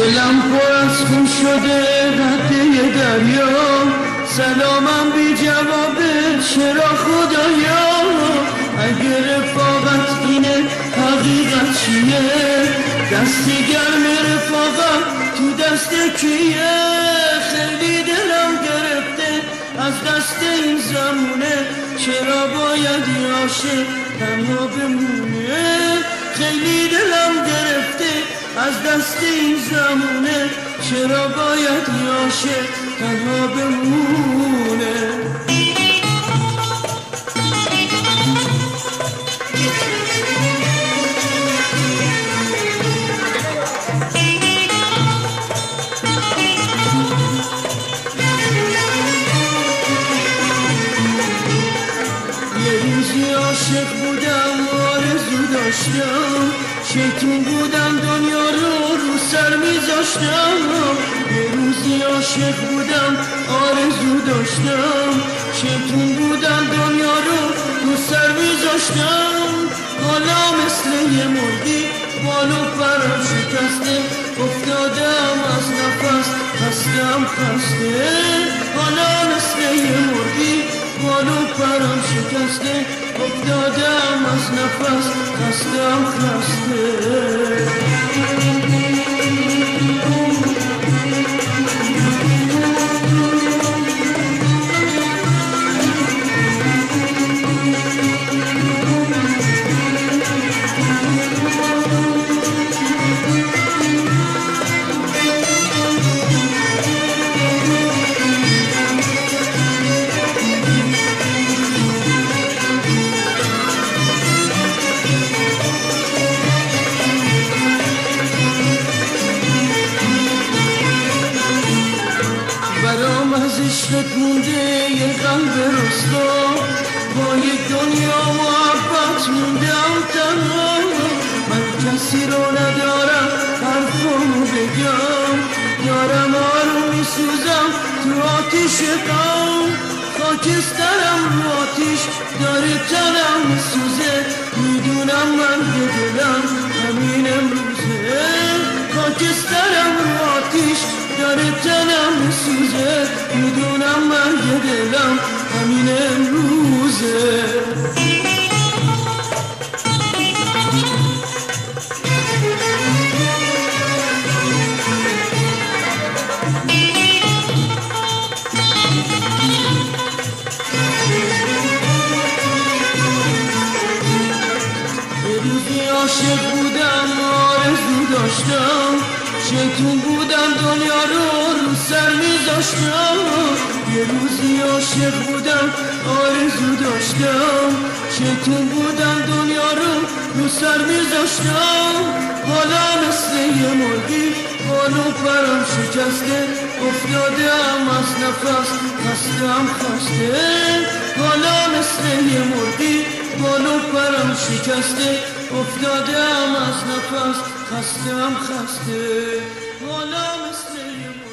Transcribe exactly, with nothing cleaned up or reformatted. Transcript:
دلم پر از خون شده رده دریا، سلامم بی جوابه چرا خدایا؟ اگه رفاقت اینه حقیقت چیه؟ دست گرم رفاقت تو دست کیه؟ خیلی دلم گرفته از دست این زمونه، چرا باید یه عاشق تنها بمونه؟ خیلی دلم گرفته از دست این زمونه، چرا باید یه عاشق تنها بمونه؟ عاشق بودم آرزو داشتم، شیطون بودم دنیا رو رو سر میذاشتم. یه روزی عاشق بودم آرزو داشتم، شیطون بودم دنیا رو رو سر میذاشتم. حالا مثل یه مرغی بالو پرم شکسته، افتادم از نفس خستم خسته. حالا مثل یه مرغی بالو پرم شکسته، افتادم از نفس خستم خسته. برام از عشقت مونده یه قلب رسوا، با یک دنیا محبت موندم تنها. من کسی رو ندارم حرفمو بگم، دارم آروم میسوزم تو آتیش غم. خاکسترم رو آتیش داره تنم میسوزه، میدونم من به دلم همین امروزه. خاکسترم رو آتیش داره تنم میسوزه، میدونم من یه دلم همین امروزه. یه روزی عاشق بودم آرزو داشتم، شیطون بودم دنیا رو رو سر میذاشتم. یه روزی عاشق بودم آرزو داشتم، شیطون بودم دنیا رو رو سر میذاشتم. حالا مثل یه مرغی بالو پرم شکسته، افتادم از نفس خستم خسته. حالا مثل یه مرغی بالو پرم شکسته، افتادم از نفس خستم خسته. حالا مثل